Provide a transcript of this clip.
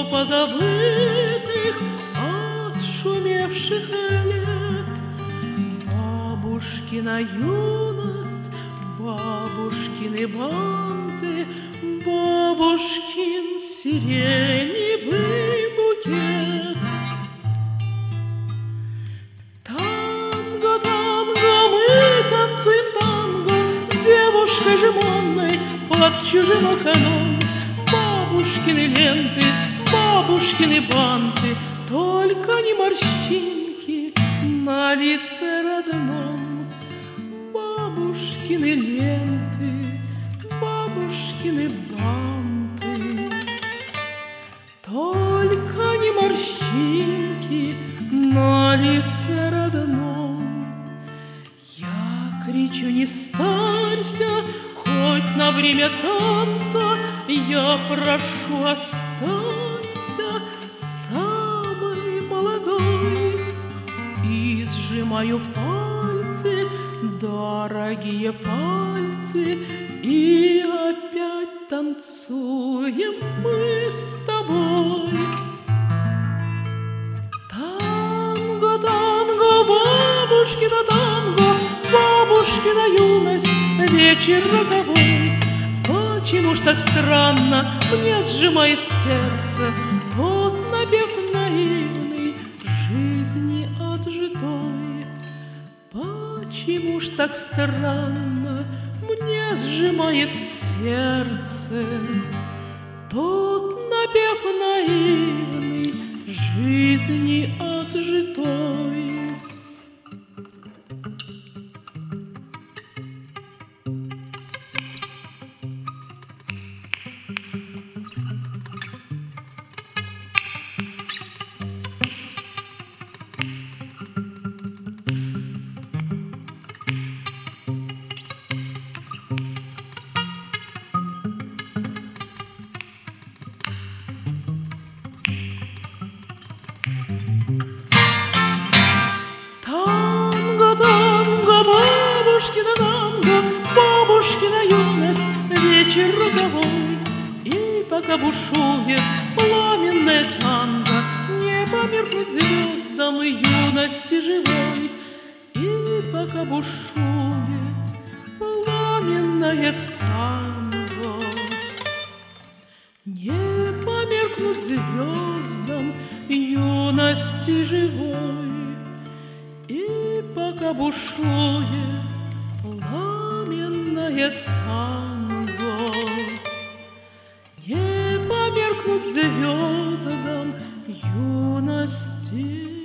давно позабытых, отшумевших лет. Бабушкина юность, бабушкины банты, бабушкин сиреневый букет. Танго, танго, мы танцуем танго с девушкой жеманной под чужим окном. Бабушкины ленты, бабушкины банты, только не морщинки на лице родном. Бабушкины ленты, бабушкины банты, только не морщинки на лице родном. Я кричу: не старься, хоть на время танца, я прошу, останься самой молодой. И сжимаю пальцы, дорогие пальцы, и опять танцуем мы с тобой. Танго, танго, бабушкина танго, бабушкина юность, вечер роковой. Почему ж так странно мне сжимает сердце тот напев наивный жизни отжитой? Почему ж так странно мне сжимает сердце тот напев наивный жизни отжитой? Танго, танго, бабушкина танго, бабушкина юность, вечер роковой. И пока бушует пламенное танго, не померкнуть звездам юности живой. И пока бушует пламенное танго, не померкнуть звездам юности живой. И пока бушует пламенное танго, не померкнуть звездам юности